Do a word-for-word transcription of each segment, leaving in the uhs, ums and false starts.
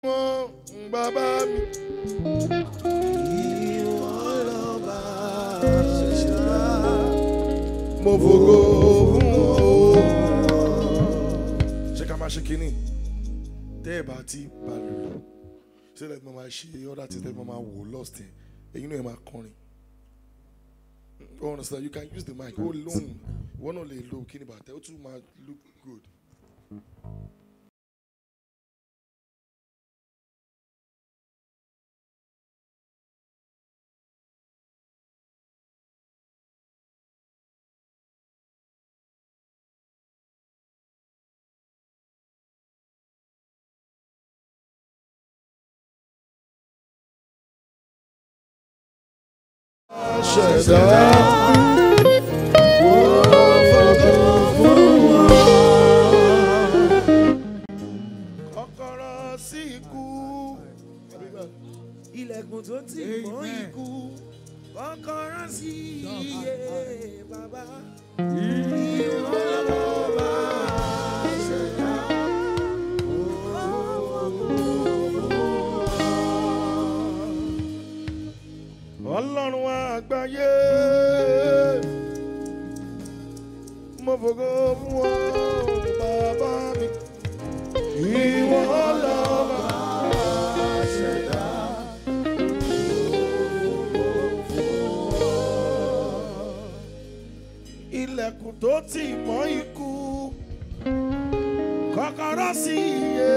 Bàbá mi. Ìwọ lọ́ba ṣẹ̀ṣẹ̀ mo fògo fún ọ. Ṣé ká máa ṣe kínní? Tẹ́ ẹ̀ bá ti balẹ̀ lọ. Ṣé lẹ́yìn máa ṣe ọ̀dà tí tẹ́ ẹ̀ máa wò lost ẹ̀? Ẹ̀yin náà ẹ̀ máa kọrin. You understand? You can use the mic. Ó lóhùn. Ìwọ náà lè lo kíni bàtẹ́. Ó tún máa look good. Ṣẹ̀dá kọ́kọ́rọ́ sí ikú, ilẹ̀kùn tó tì mọ́ ikú, kọ́kọ́rọ́ sí iye bàbá. Ìwọ lọ́ba ṣẹ̀dá Ọlọ́run àgbáyé, mo fògo fún ọ bàbá mi. Ìwọ lọ́ba ṣẹ̀dá ilẹ̀kùn tó tì mọ́ ikú, kọ́kọ́rọ́ sí iye.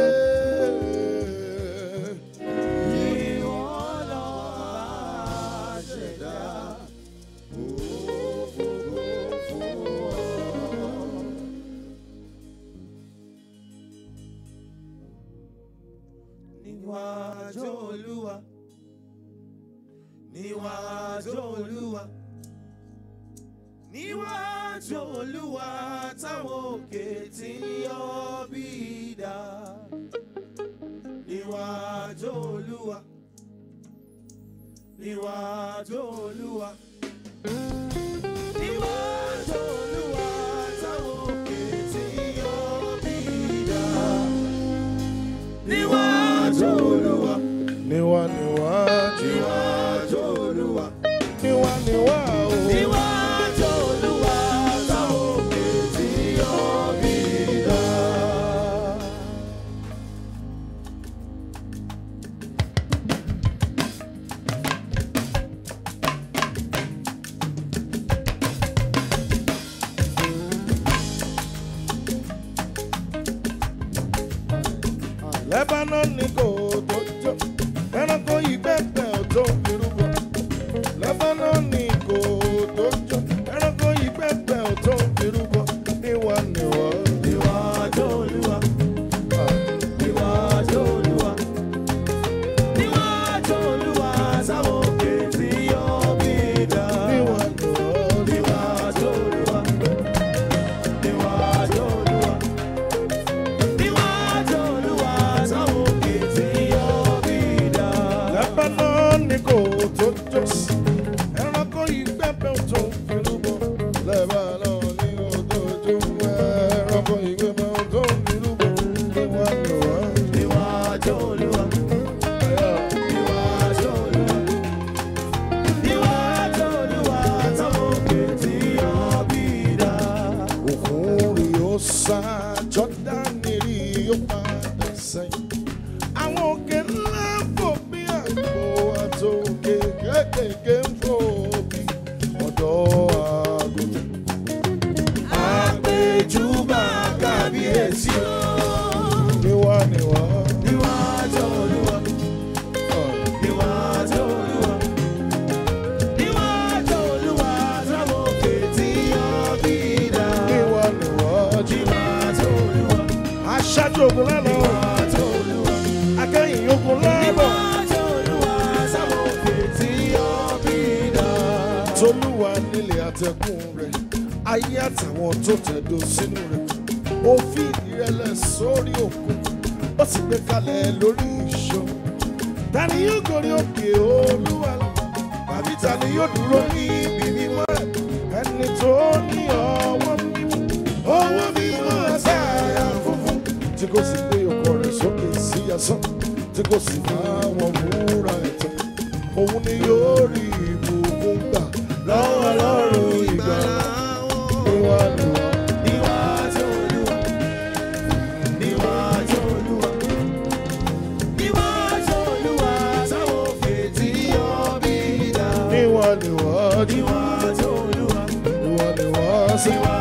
Níwájú Olúwa, níwájú Olúwa, níwájú Olúwa táwọn òkè tí yọ bí idà. Níwájú Olúwa, níwájú Olúwa, níwájú Olúwa táwọn òkè tí yọ bí idà. Níwájú Olúwa, níwá níwájú níwájú Olúwa, níwá níwá o. Níwájú Olúwa táwọn òkè tí yọ bí idà. Lebanon ni kò tó jó, ẹranko ìgbẹ́gbẹ́ ò tó irúgbó. Lebanon ni kò tó jó, ẹranko ìgbẹ́gbẹ́ ò tó irúgbó. Níwá níwá. Níwájú Olúwa, níwájú Olúwa, níwájú Olúwa táwọn òkè tí yọ bí idà. Níwá níwá. Níwájú Olúwa, níwájú Olúwa, níwájú Olúwa táwọn òkè tí yọ bí idà. Lebanon ni kò tó jó, ẹranko ìgbẹ́gbẹ́ ò tó irúgbó. Lebanon ni kò tó jó, ẹranko ìgbẹ́gbẹ́ ò tó irúgbó. Níwá níwá. Níwájú Olúwa, níwájú Olúwa, níwájú Olúwa táwọn òkè tí yọ bí idà. Òkun rí ó sá, Jọ́dánì rí ó padà sẹ́yìn. Àwọn òkè ńlá fò bí àgbo, àtòkè kékèké ń fò bí ọ̀dọ́ àgùntàn. Àpèjúbà kábíyèsí o. Níwá níwá. Níwájú Olúwa, níwájú Olúwa, níwájú Olúwa táwọn òkè tí yọ bí idà. Níwá níwá. Níwájú Olúwa, aṣáájú ogun lánàá. Níwájú Olúwa, akẹ́yìn ogun lábọ̀. Níwájú Olúwa táwọn òkè tí yọ bí idà. Tolúwa nílé àtẹ̀kùn rẹ̀, ayé àtàwọn tó tẹ̀dó sínú rẹ̀. Ó fi ìdí rẹ̀ lẹ̀ sórí òkun, ó sì gbé kalẹ̀ lórí ìṣàn. Ta ni yóò gorí òkè Olúwa lọ? Tàbí ta ni yóò dúró ní ibi mímọ́ rẹ̀? Ẹni tó ní ọwọ́ mímọ́, ọwọ́ mímọ́ àti àyà funfun, tí kò sì gbé ọkọ rẹ̀ sókè sí asán. tí kò sì máa wọn múra ẹ̀tàn. Òun ni yóò rí ìbùkún gbà lọ́wọ́ Ọlọ́run ìgbàlà. Níwájú Olúwa, níwájú Olúwa, níwájú Olúwa, níwájú Olúwa, táwọn fètí yọ bí dá. Níwájú Olúwa, níwájú Olúwa, níwájú Olúwa,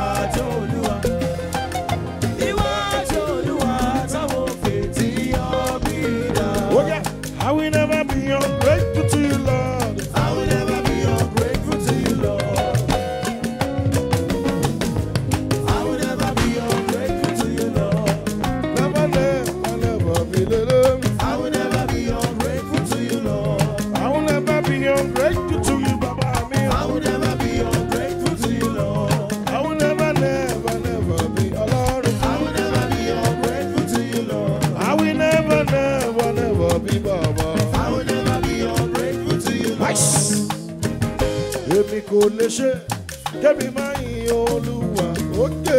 níwájú Olúwa, táwọn fètí yọ bí dá. Oh yeah, I will never be ungrateful to you, Lord. I will never be ungrateful to you, Lord. I will never be ungrateful to you, Lord. Never, never, never be little. I will never be ungrateful to you, Lord. I will never be ungrateful to you, Baba. I will never be ungrateful to you, Lord. I will never, never, never be alone. I will never be ungrateful to you, Lord. I will never, never, never be Baba. I will never be ungrateful to you, Lord. Èmi kò lè ṣe kébì máa yin Olúwa òkè.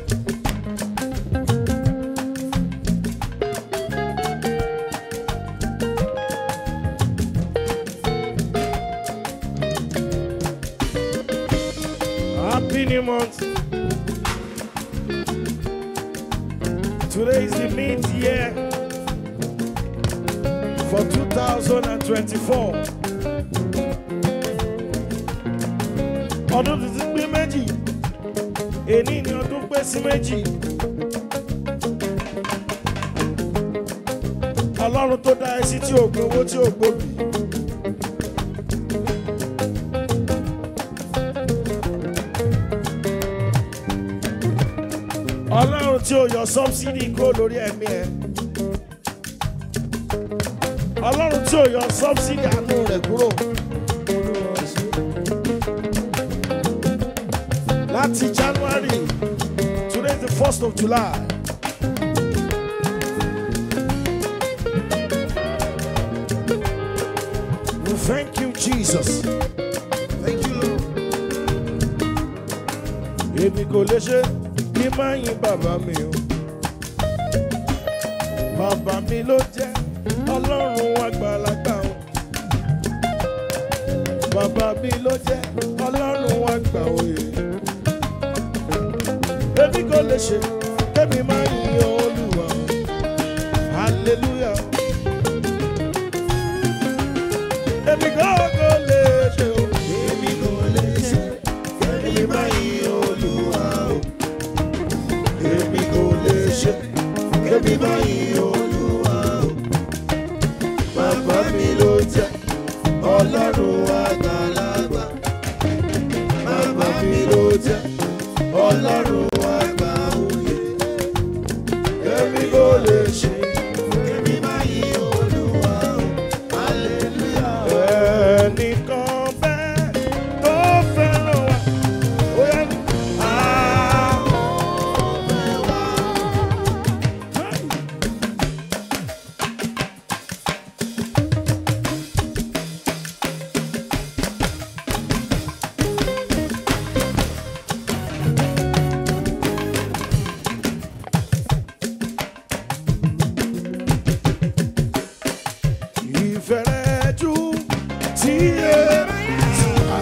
Happy new month. Today is the mid-year for two thousand twenty-four. Ọdún tuntun pé méjì, èní ni ọdún pé sí méjì. Ọlọ́run tó dá ẹsí tí ò gbowó tí ò gbòbí. Ọlọ́run tí ó yọ subsidy kúrò lórí ẹ̀mí ẹ̀. Ọlọ́run tí ó yọ subsidy àánú rẹ̀ kúrò. Láti January, today is the first of July. We thank you, Jesus. Thank you, Lord. Èmi kò lè ṣe kí máa yin bàbá mi o. Bàbá mi ló jẹ́ Ọlọ́run àgbàlagbà o. Bàbá mi ló jẹ́ Ọlọ́run àgbà òye. Èmi kò lè ṣe kémi máa yin Olúwa o. Hallelujah. Èmi kò kò lè ṣe o. Èmi kò lè ṣe kémi máa yin Olúwa o. Èmi kò lè ṣe kémi máa yin Olúwa o. Bàbá mi ló jẹ́ Ọlọ́run àgbàlagbà. Bàbá mi ló jẹ́ Ọlọ́run àgbà òye. Èmi kò lè ṣe kémi máa yin Olúwa o. Hallelujah. Ẹnìkan bẹ́ẹ̀ tó fẹ́ràn wa. Ó yá ní. Ìfẹ́rẹ́jú tí èmi ti wà.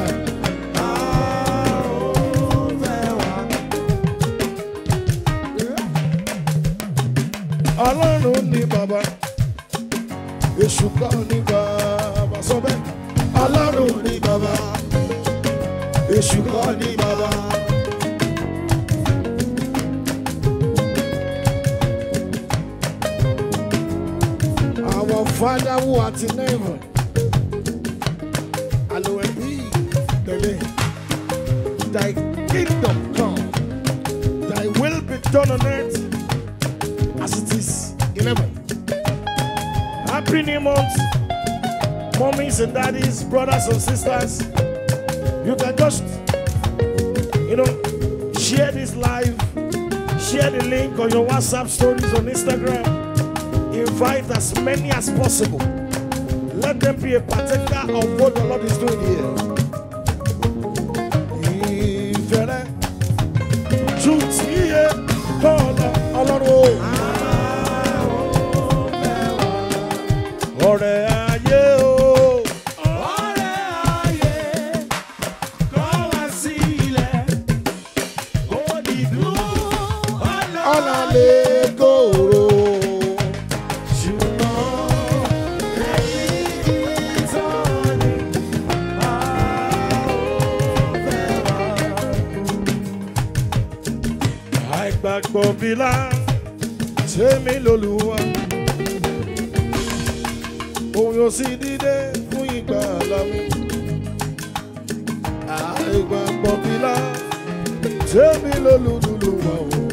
Ọlọ́run ni bàbá, èṣù kọ́ ni bàbá, sọ bẹ́ẹ̀. Ọlọ́run ni bàbá, èṣù kọ́ ni bàbá. Our Father who art in heaven, hallowed be thy name. Thy kingdom come, thy will be done on earth as it is in heaven. Happy new month, mommies and daddies, brothers and sisters. You can just, you know, share this live, share the link on your WhatsApp stories on Instagram. Invite as many as possible. Let them be a partaker of what the Lord is doing here. Ìfẹ́rẹ́ ju tí yẹ kọ́ ọ̀la Ọlọ́run o. ọ̀rẹ́ ayé o. Ọ̀rẹ́ ayé kọ̀ wá sílẹ̀. Òdìdú Ọ̀nà lè kóró. Àìgbàgbọ́ bílá tèmi lólúwa. Òun yóò sì dìde fún ìgbàlà mi. Àìgbàgbọ́ bílá tèmi lólúwa.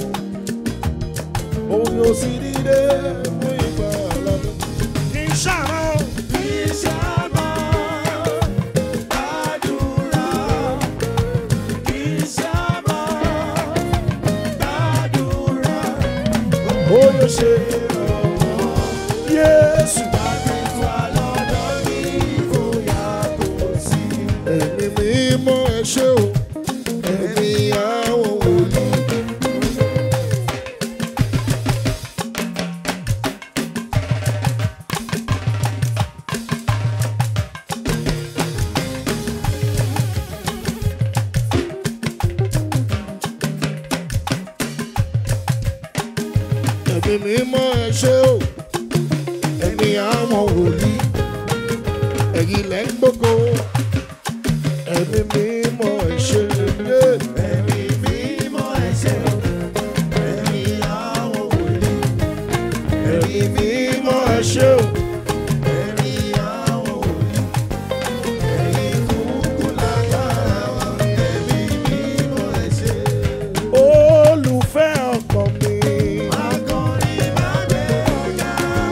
Òun yóò sì dìde fún ìgbàlà mi. Kì í ṣàmà o. kì í ṣàmà gbàdúrà. Kì í ṣàmà gbàdúrà. Ó yóò ṣe Jésù. Ẹ̀mí mímọ́ ẹ ṣé o, ẹ̀mí àwọn wòlíì. Ẹ̀mí mímọ́ ẹ ṣé o, ẹ̀mí àwọn wòlíì. Ẹ̀yin lẹ́ ń gbógo. Ẹ̀mí mímọ́ ẹ ṣé. Ẹ̀mí mímọ́ ẹ ṣé o, ẹ̀mí àwọn wòlíì. Ẹ̀mí mímọ́ ẹ ṣé o. Ẹ̀mí àwọn wòlíì. Ẹ̀yin kúkú lágbára wa. Ẹ̀mí mímọ́ ẹ ṣé. Olùfẹ́ ọkàn mi. Akọrin máa gbé ọ̀gá.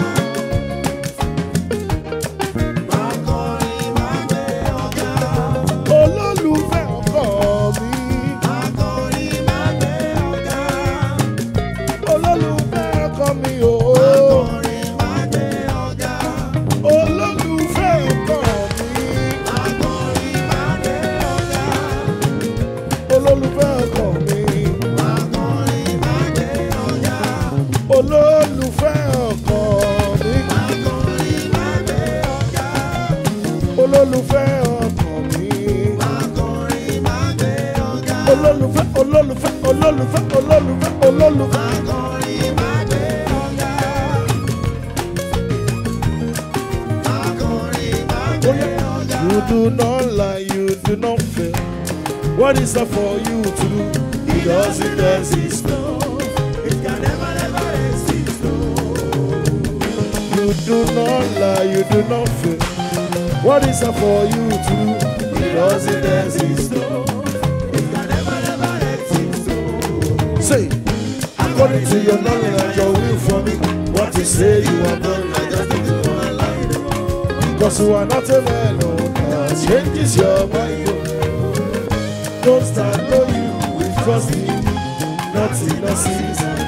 Akọrin máa gbé ọ̀gá. Olólùfẹ́ ọkàn mi. Akọrin máa gbé ọ̀gá. Olólùfẹ́ ọkàn mi o. Akọrin máa gbé ọ̀gá. Olólùfẹ́ ọkàn mi. Akọrin máa gbé ọ̀gá. Olólùfẹ́ ọkàn mi. Akọrin máa gbé ọ̀gá. Olólùfẹ́ ọkàn mi. Akọrin máa gbé ọ̀gá. Olólùfẹ́ ọkàn mi. Akọrin máa gbé ọ̀gá. Olólùfẹ́ olólùfẹ́ olólùfẹ́ olólùfẹ́ olólùfẹ́. Akọrin máa gbé ọ̀gá. Akọrin máa gbé ọ̀gá. You do not lie, you do not fail. What is that for you to do? He doesn't exist. No, it can never, never exist. No, You do not lie, you do not fail. What is that for you to do? He doesn't exist. no, it can never, never exist. No, Say, according to your knowledge and your will for me, what you say you have done, I just need to align the road. because you are not a man, oh, that changes your mind. oh. Don't start know you with trust in you, nothing, nothing.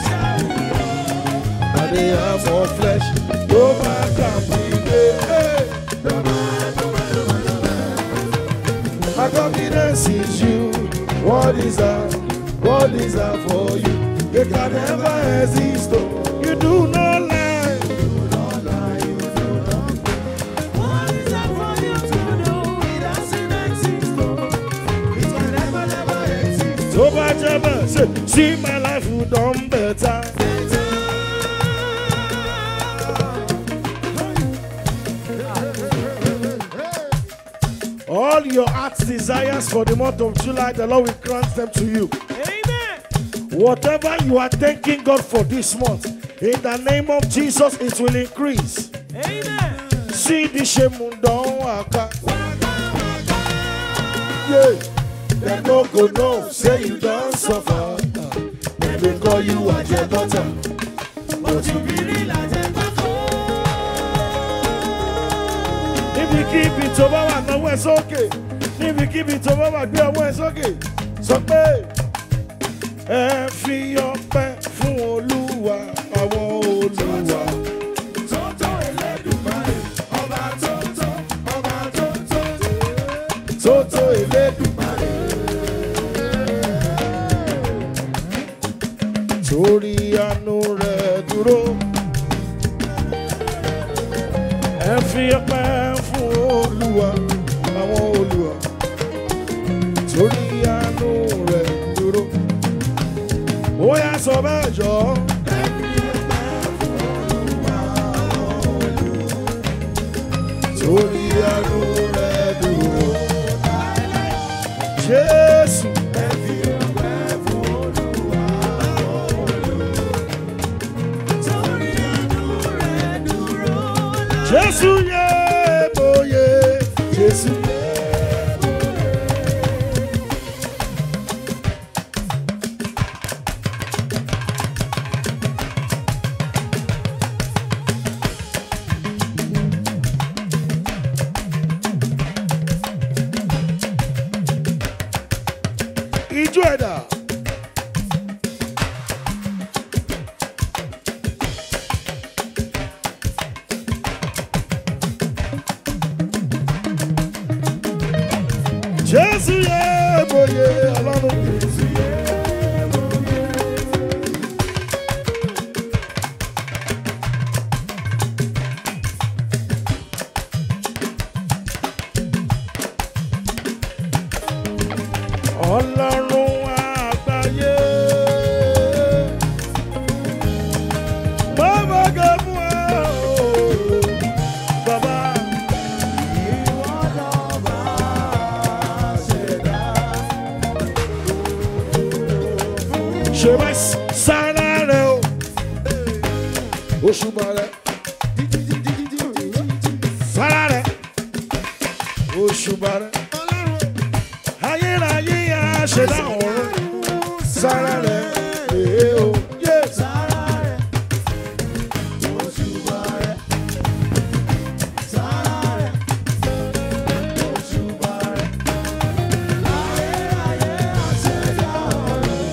And they have more flesh, no man can be made. Hey. My confidence is you. What is that? What is that for you? It can never exist. Oh. You do not lie. What is that for you to do? It doesn't exist. No, it can never, never exist. So much ever say, see my life you done better. All your heart's desires for the month of July, the Lord will grant them to you. Amen. Whatever you are thanking God for this month, in the name of Jesus, it will increase. Amen. See the shemundon waka. Yeah. They no go know, say you don't suffer. They may call you a jebota. But you be real as a If you keep it over, I know it's okay. If you keep it over, I know it's okay. So, hey, ẹ fi ọpẹ́ fún Olúwa, àwọn Olúwa. Tótó Elédùmarè, ọba tótó, ọba tótó. Tótó Elédùmarè. Torí àánú rẹ̀ dúró. Ẹ ẹ fi ọpẹ́ fún Olúwa àwọn Olúwa torí àánú rẹ̀ dúró. Ó yá sọ bẹ́ẹ̀ jọ. Torí àánú rẹ̀ dúró. Jésù. Jésù yé bóyé, Jésù yé bóyé. Ijó ẹ̀dá. Jésù yé bóyé Ọlọ́run. Jésù yé bóyé. Ọlọ́run àgbáyé. Bàbá gẹ̀mú ẹ̀ o. Bàbá. Je vais s'arrêter au Oshubare. S'arrêter Oshubare. Aye aye ya ṣẹ̀dá ọ̀run. S'arrêter eh oh yeah. S'arrêter Oshubare. S'arrêter Oshubare. Aye aye ya ṣẹ̀dá ọ̀run.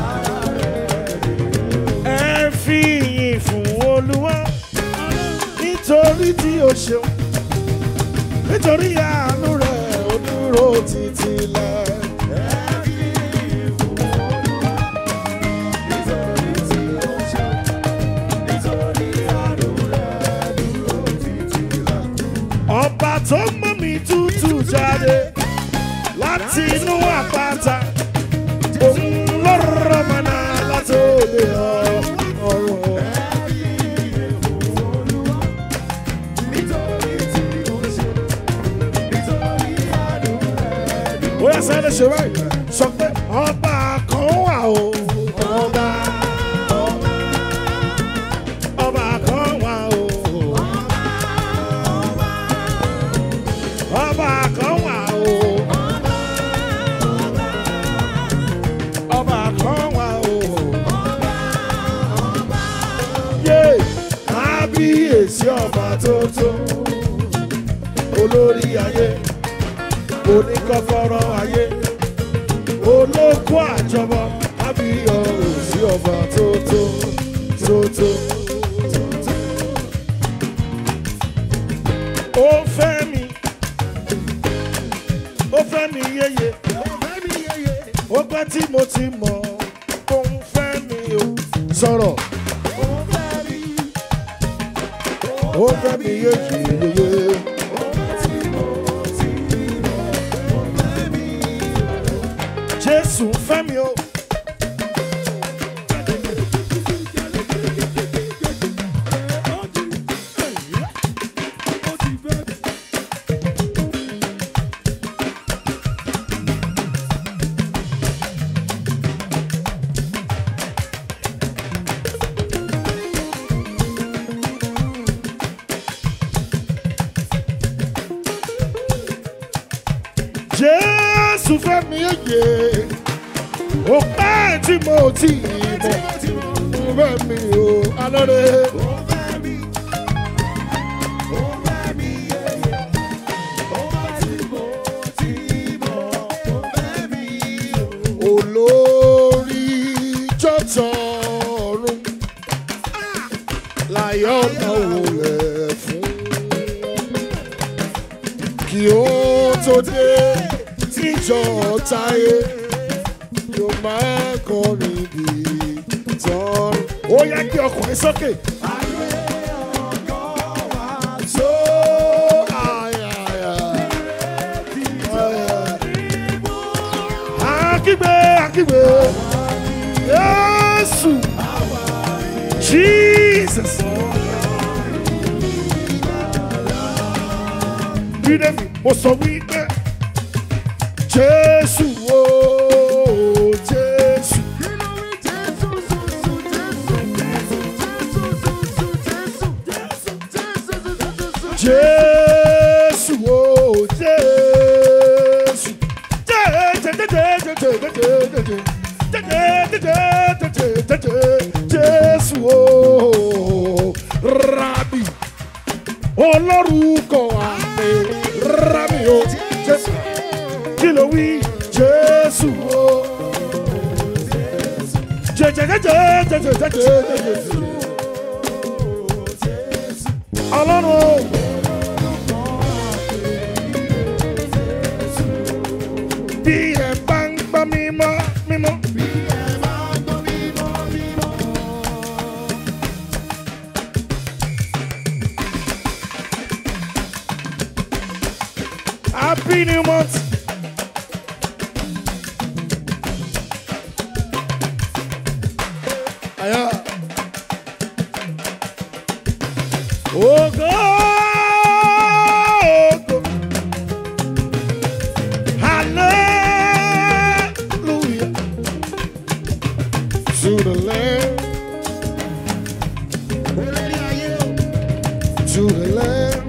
Fi ìyìn fún Olúwa nítorí tí ó ṣeun, nítorí àánú rẹ̀ ó dúró títí láé. Ẹ fi ìyìn fún Olúwa nítorí tí ó ṣeun, nítorí àánú rẹ̀ dúró títí láé. Ọba tó mú mi tútù jáde láti inú àpáta, òun ló rọ̀ mọ́nà látòde ọ̀run. Oya sẹ́ni ṣe báyìí sọ pé ọba kan wà o. Ọba ọba ọba kan wà o. Ọba kan wà o. Ọba kan wà o. Yé kábíyèsí ọba tó tó olórí ayé. Oníkọ́kọ́rọ́ ayé olóko àjọbọ ábíyọ òsì ọba tó tó tó tó. Ó fẹ́ mi ó fẹ́ mi yéye ó pẹ́ tí mo ti mọ̀ ó ń fẹ́ mi o sọ̀rọ̀. Ó fẹ́ mi yéye yéye. Jésù fẹ́ mi o. Jésù fẹ́ mi yéye. Ó pẹ́ tí mo ti mọ̀, ó fẹ́ mi o, alọ́rẹ́. Ó fẹ́ mi, ó fẹ́ mi yéye. Ó pẹ́ tí mo ti mọ̀, ó fẹ́ mi o. Olórí jọ̀tọ̀ọ̀run láyọ̀ náà wò rẹ̀ fún. Kí ó tó dé tíjọ́ táyé. Yóò máa kọrin bí tán. Ó yẹ kí ọkùnrin sókè. Ayé ọkọ wa tó. akígbe akígbe Jésù Jesus. Dídé mi mo sọ wípé Jésù ooo Jésù. Jésù ooo Jésù. Jésù ooo Rábì olórúkọ àmì Rábì o Jésù kí ló wí Jésù ooo jẹjẹjẹjẹjẹjẹjẹjẹjẹjẹ Ọlọ́run o. Bí ẹ bá ń gbọ́ mímọ́ mímọ́. Happy New Month. Aya. Ogo. Ogo. Hallelujah. To the Lamb. To the Lamb.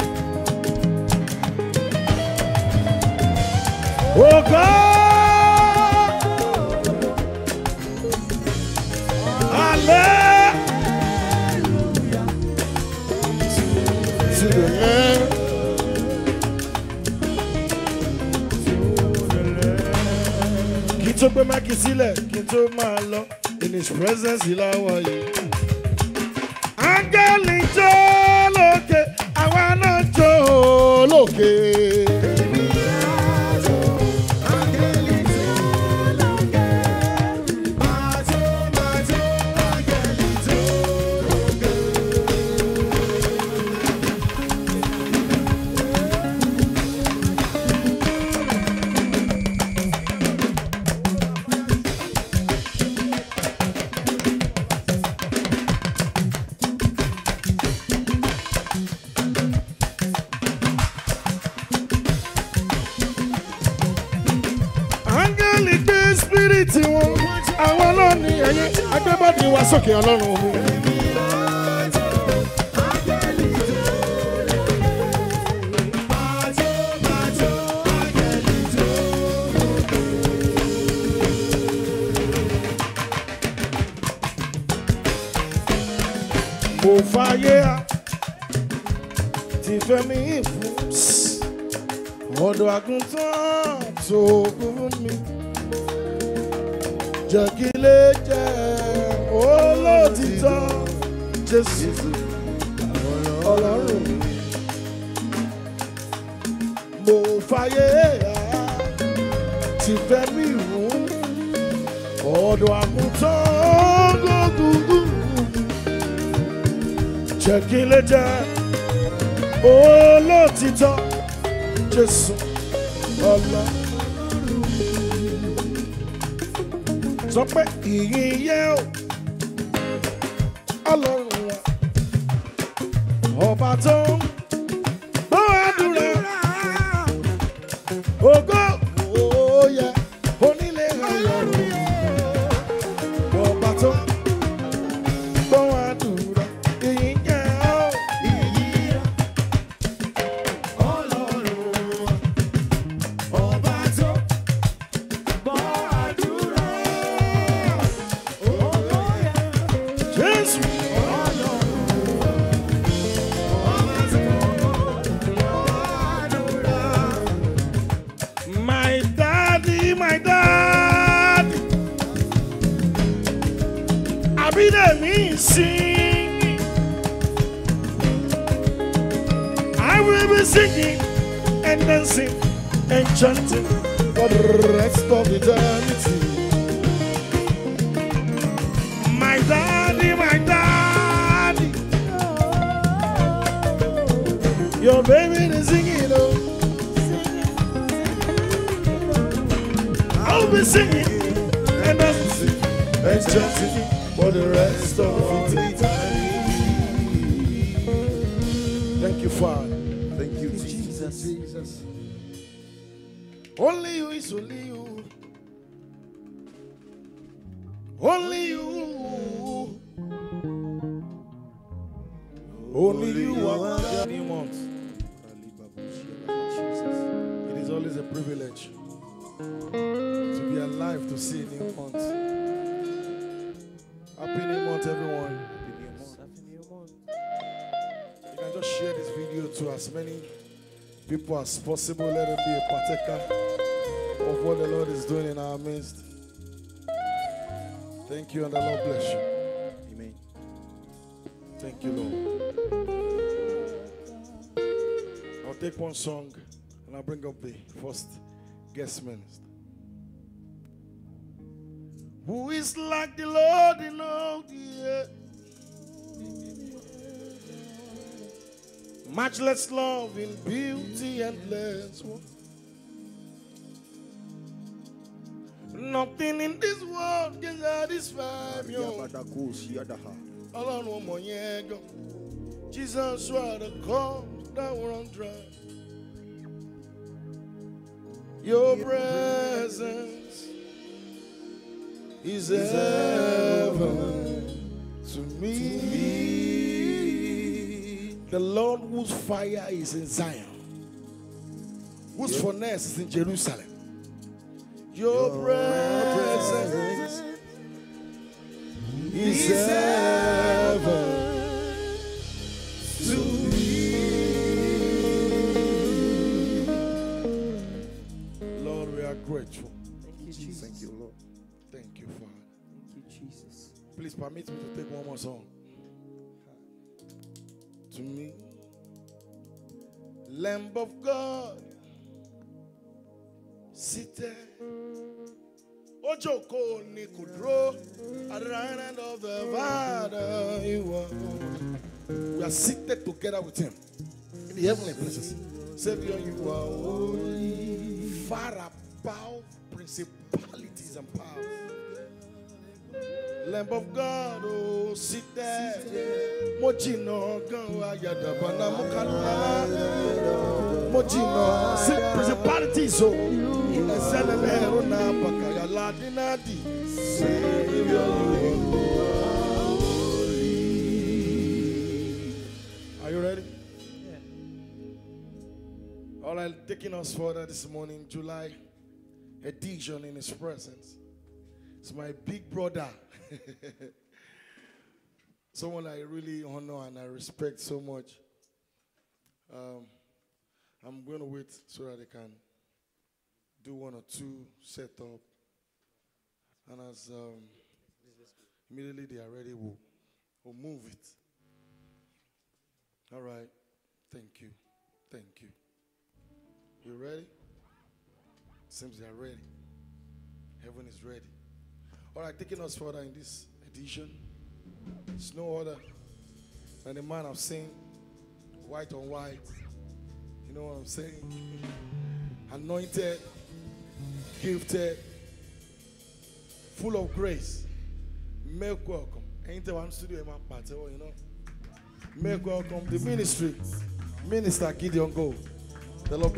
Oh God, hallelujah to the Lamb. Kí n tó gbé máàkì sílẹ̀, kí n tó máa lọ, in His presence ìlàwọ̀ yìí. Áńgẹ́lì jó lókè, àwa náà jó lókè. Tí wọn àwọn ọlọ́ọ̀ni ẹ̀yẹ agbẹ́bọ́dì wa sókè Ọlọ́run omi. Mo fàyè á ti fẹ́ mi fún ọ̀dọ̀ àgùntàn tó gún mi. Jẹ́ kí lè jẹ́ olótìtọ́ Jésù Ọlọ́run. Mo fàyè á ti fẹ́ mi rún ọ̀dọ̀ àgùntàn gbogbo. Jẹ́ kí lè jẹ́ olótìtọ́ Jésù Ọlọ́run. Sọ pé ìyìn yẹ o Ọlọ́run wa ọba tó ń gbọ́ àdúrà ògo òye onílé ayọ̀ ọba tó ń gbọ́ àdúrà ìyìn yẹ o ìyìn Ọlọ́run wa ọba tó ń gbọ́ àdúrà. My daddy, my daddy, I be the me singing. I will be singing and dancing and chanting for the rest of eternity. My daddy, my daddy, your baby is singing, oh. I'll be singing and us to sing and just for the rest of eternity. Thank you, Father. Thank you, Jesus. Jesus. Only you is only you. Only you. Only you are new month. It is always a privilege to be alive to see a new month. Happy new month, everyone. Happy new month. Happy new month. You can just share this video to as many people as possible. Let them be a partaker of what the Lord is doing in our midst. Thank you, and the Lord bless you. Amen. Thank you, Lord. I'll take one song and I'll bring up the first guest minister. Who is like the Lord in all the earth? Matchless love in beauty and endless. Nothing in this world can satisfy me. Alone one more year ago, Jesus swallowed the cup that were on dry. Your presence is heaven to me. The Lord whose fire is in Zion, whose furnace is in Jerusalem. Your presence is heaven to me. Lord, we are grateful. Thank you, Jesus. Thank you, Lord. Thank you, Father. Thank you, Jesus. Please permit me to take one more song. To me, Lamb of God, seated. Ojoko ni kudro at the right hand of the Father. You are. We are seated together with Him in the heavenly places. Savior, you are holy, far above principalities and powers. Lamb of God, oh, seated. Mojino, Gawayadabana, Mukala, Mojino, sit principalities, oh, Zenemerona, Bakaya, Ladinadi, Savior, you are holy. Are you ready? Yeah. All right, taking us further this morning, July edition in His presence. It's my big brother. Someone I really honor and I respect so much. Um, I'm going to wait so that they can do one or two set up. And as um, immediately they are ready, we'll, we'll move it. All right. Thank you. Thank you. You ready? Seems they are ready. Heaven is ready. All right, taking us further in this edition. It's no other than the man I've seen, white on white. You know what I'm saying? Anointed, gifted, full of grace. Make welcome. Ain't the one studio in my party, you know? Make welcome the ministry, Minister Gideon Gold. The Lord